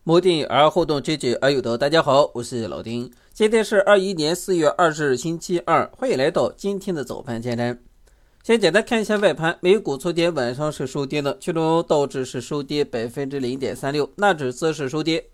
摩定而互动，积极而有德。大家好，我是老丁。今天是21年4月20日星期二，欢迎来到今天的早盘简单。先简单看一下外盘，美股昨天晚上是收跌的，其中道指是收跌 0.36%， 纳指则是收跌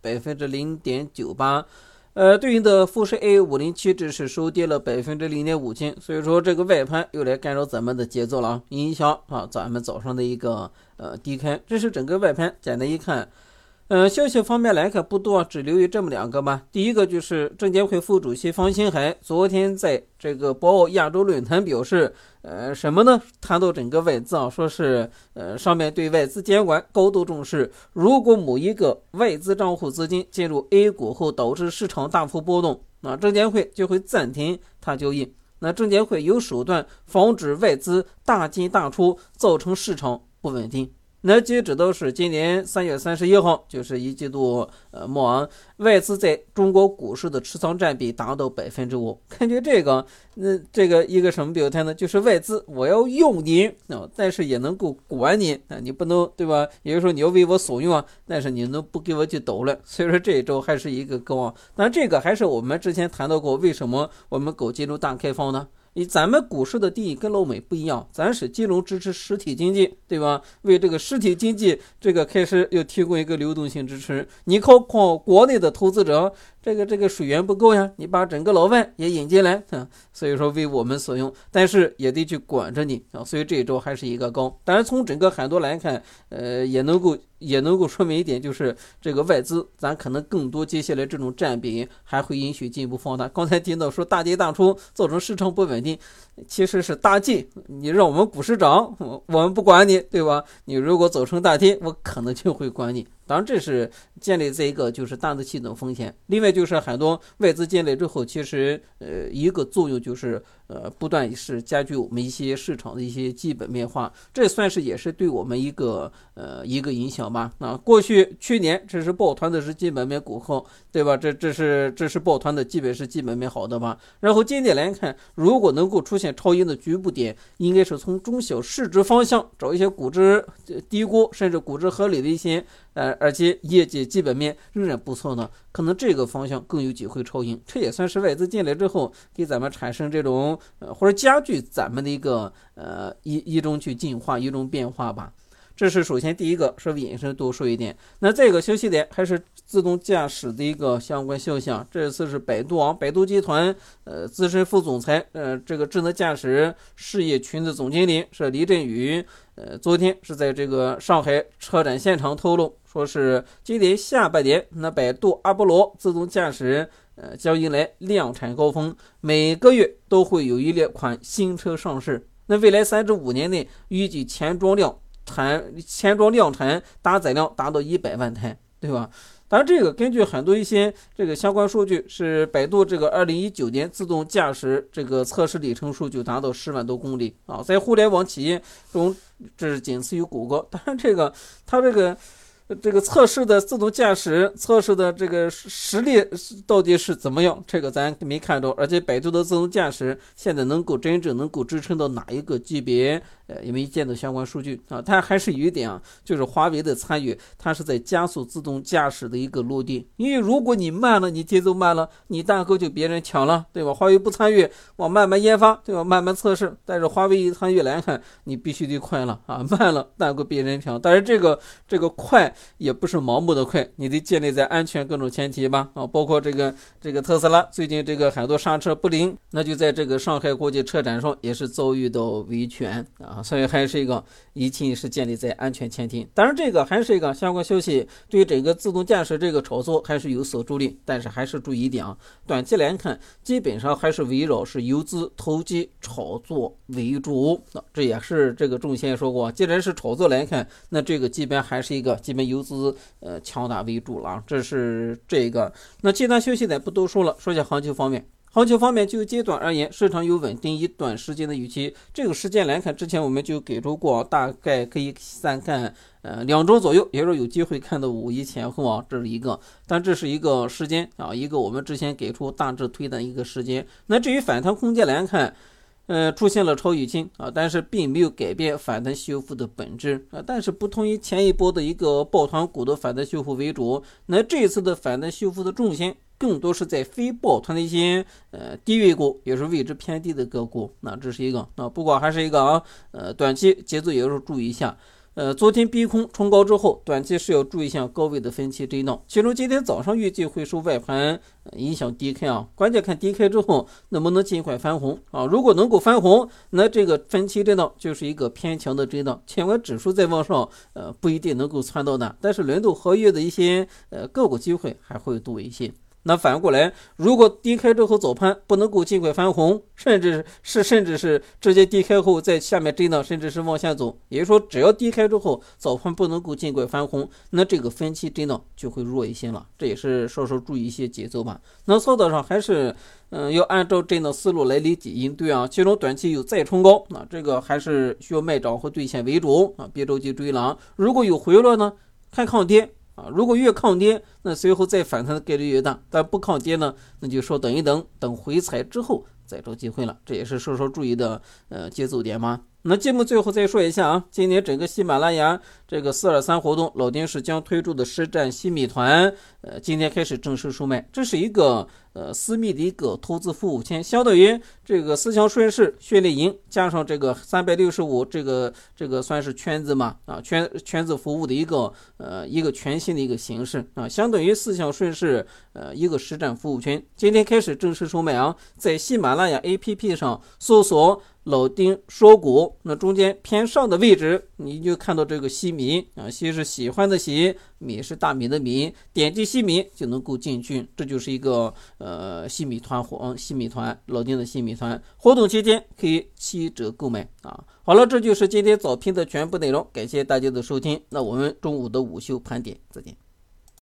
0.98%。对应的富时 A507 指是收跌了 0.57%， 所以说这个外盘又来干扰咱们的节奏了，影响咱们早上的一个低开。这是整个外盘，简单一看。消息方面来看不多，只留意这么两个吧。第一个就是证监会副主席方星海昨天在这个博鳌亚洲论坛表示，什么呢？谈到整个外资说是上面对外资监管高度重视，如果某一个外资账户资金进入 A 股后导致市场大幅波动，那证监会就会暂停它交易。那证监会有手段防止外资大进大出，造成市场不稳定。那截止到是今年3月31号，就是一季度末外资在中国股市的持仓占比达到 5%。 根据这个这个一个什么表态呢？就是外资我要用你但是也能够管你你不能对吧？也就是说你要为我所用但是你能不给我去抖了。所以说这一周还是一个高当然这个还是我们之前谈到过，为什么我们搞金融大开放呢？咱们股市的定义跟老美不一样，咱是金融支持实体经济，对吧？为这个实体经济这个开始又提供一个流动性支持。你靠国内的投资者，这个水源不够呀，你把整个老外也引进来所以说为我们所用，但是也得去管着你所以这一周还是一个高。当然从整个海多来看，也能够说明一点，就是这个外资咱可能更多接下来这种占比还会允许进一步放大。刚才听到说大跌大出造成市场不稳定，其实是大进，你让我们股市涨我们不管你，对吧？你如果走成大跌，我可能就会管你。当然这是建立在一个就是大的系统风险。另外就是很多外资进来之后，其实一个作用就是不断是加剧我们一些市场的一些基本面化，这算是也是对我们一个影响吧。过去去年这是抱团的是基本面股好，对吧？这是抱团的基本是基本面好的吧。然后今天来看，如果能够出现超阴的局部点，应该是从中小市值方向找一些估值低估甚至估值合理的一些而且业绩基本面仍然不错呢，可能这个方向更有机会超赢。这也算是外资进来之后给咱们产生这种或者加剧咱们的一个一种去进化一种变化吧。这是首先第一个，稍微引申多说一点。那这个消息点还是自动驾驶的一个相关消息这次是百度集团资深副总裁这个智能驾驶事业群的总经理是李振宇昨天是在这个上海车展现场透露，说是今年下半年那百度阿波罗自动驾驶将迎来量产高峰，每个月都会有一款新车上市。那未来3至5年内预计前装量产搭载量达到100万台，对吧？当然这个根据很多一些这个相关数据，是百度这个2019年自动驾驶这个测试里程数就达到10万多公里在互联网企业中这是仅次于谷歌。当然它这个测试的自动驾驶测试的这个实力到底是怎么样，这个咱没看到。而且百度的自动驾驶现在真正能够支撑到哪一个级别也没见到相关数据它还是有一点就是华为的参与，它是在加速自动驾驶的一个落地。因为如果你慢了，你节奏慢了，你蛋糕就别人抢了，对吧？华为不参与，我慢慢研发，对吧？慢慢测试。但是华为一参与来看，你必须得快了慢了蛋糕别人抢。但是这个快也不是盲目的快，你得建立在安全各种前提吧包括这个特斯拉最近这个很多刹车不灵，那就在这个上海国际车展上也是遭遇到维权所以还是一个一切是建立在安全前提。当然这个还是一个相关消息，对于整个自动驾驶这个炒作还是有所助力，但是还是注意一点短期来看基本上还是围绕是游资投机炒作为主这也是这个仲先说过，既然是炒作来看，那这个基本还是一个基本游资强大为主了这是这个。那其他消息点不多说了，说下行情方面。行情方面就阶段而言，市场有稳定一段时间的预期。这个时间来看，之前我们就给出过，大概可以散看2周左右，也就是有机会看到5一前后这是一个。但这是一个时间一个我们之前给出大致推断一个时间。那至于反弹空间来看， 出现了超预期但是并没有改变反弹修复的本质但是不同于前一波的一个抱团股的反弹修复为主，那这次的反弹修复的重心更多是在非抱团的一些低位股，也是位置偏低的个股。那这是一个不过还是一个短期节奏也要注意一下。昨天逼空冲高之后，短期是要注意一下高位的分歧震荡。其中今天早上预计会受外盘影响低开关键看低开之后能不能尽快翻红如果能够翻红，那这个分歧震荡就是一个偏强的震荡。尽管指数再往上不一定能够窜到那，但是轮动合约的一些个股机会还会多一些。那反过来，如果低开之后早盘不能够尽快翻红，甚至是直接低开后在下面震荡，甚至是往下走，也就是说只要低开之后早盘不能够尽快翻红，那这个分期震荡就会弱一些了。这也是稍稍注意一些节奏吧。那操作上还是要按照震荡思路来理解应对其中短期有再冲高这个还是需要卖涨和兑现为主别着急追了如果有回落呢，看抗跌如果越抗跌，那随后再反弹的概率越大，但不抗跌呢，那就说等一等，等回踩之后再找机会了。这也是稍稍注意的节奏点嘛。那节目最后再说一下今年整个喜马拉雅这个423活动，老丁是将推出的实战新米团今天开始正式售卖。这是一个私密的一个投资服务圈，相当于这个思想顺势训练营加上这个365这个算是圈子嘛圈子服务的一个全新的一个形式相当于思想顺势一个实战服务圈。今天开始正式售卖在喜马拉雅 APP 上搜索老丁说股，那中间偏上的位置你就看到这个西米西是喜欢的喜，米是大米的米，点击西米就能够进去。这就是一个西米团老丁的西米团活动期间可以7折购买好了，这就是今天早评的全部内容，感谢大家的收听，那我们中午的午休盘点再见。